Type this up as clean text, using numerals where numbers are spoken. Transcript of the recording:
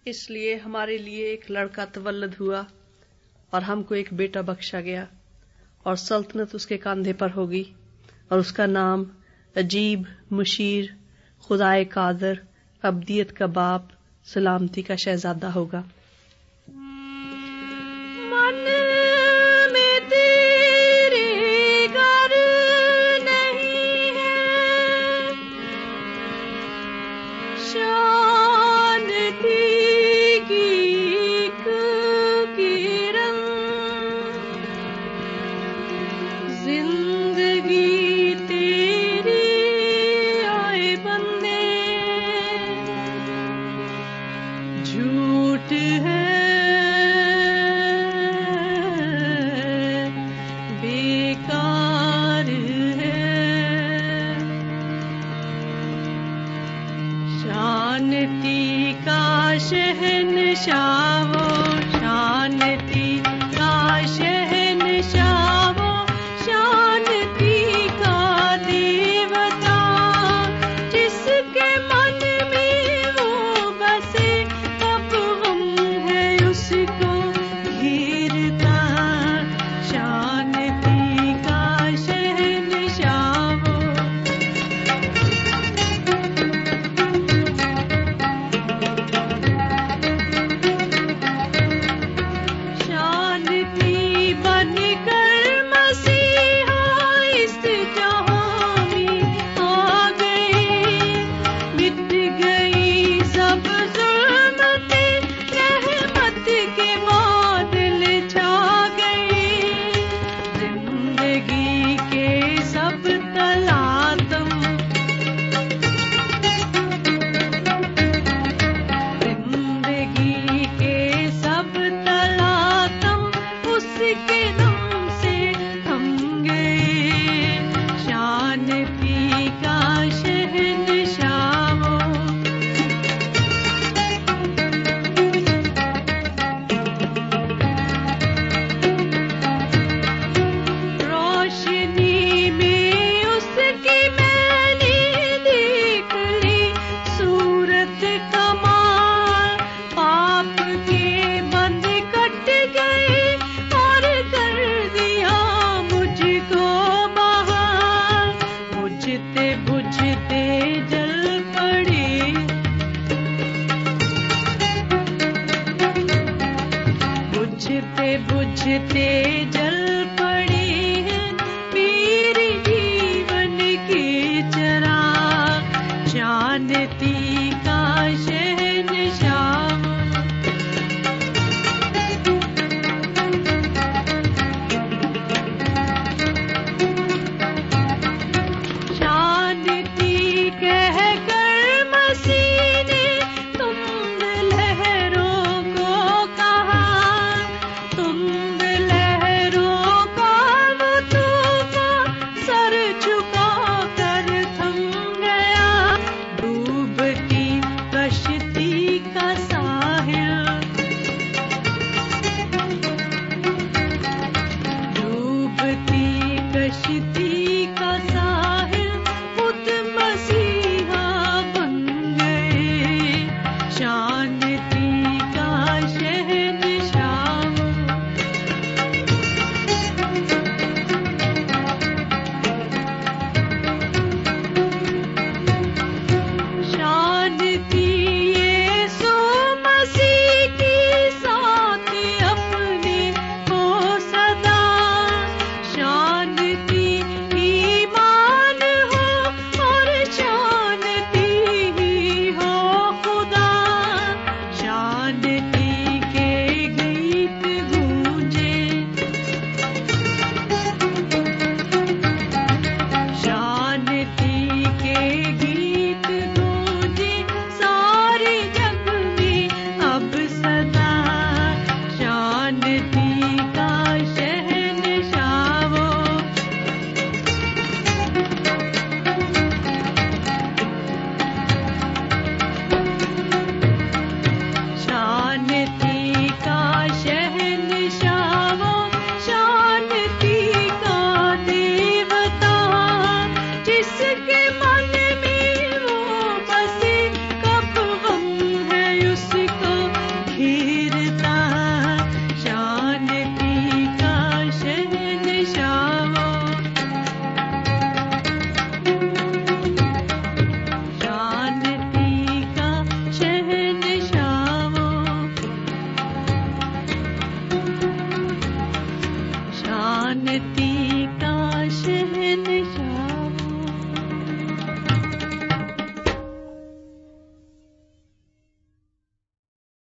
इसलिए हमारे लिए एक लड़का तवल्लद हुआ और हमको एक बेटा बख्शा गया, और सल्तनत उसके कांधे पर होगी, और उसका नाम अजीब, मुशीर, खुदाए कादर, अब्दियत का बाप, सलामती का शहजादा होगा। मन में तेरे घर नहीं है, शांति की एक किरण, जिंदगी तेरी आए बंदे, झूठ है बेकार है। शांति का शहंशाह वो, शांति का शहंशाह वो, शांति का देवता, जिसके मन में वो बसे, तब हम है उसको घेरता। शांति का शहंशाह वो, शांति बनकर मसीहा इस जहां में आ गए, मिट गई सब ज़ुल्मतें, रहमत के बादल छा गए, जिंदगी के सब तलातम, जिंदगी के सब तलातम उसके दम से थम गए। शांति का शहंशाह वो, रोशनी में उसकी मैंने देख ली सूरत कमाल, पाप के बंद कट गए और कर दिया मुझको बहाल। बुझते बुझते जल पड़े, बुझते बुझते जल पड़े हैं मेरे जीवन के चिराग। शांति का शहंशाह वो, शांति कहकर मसीहा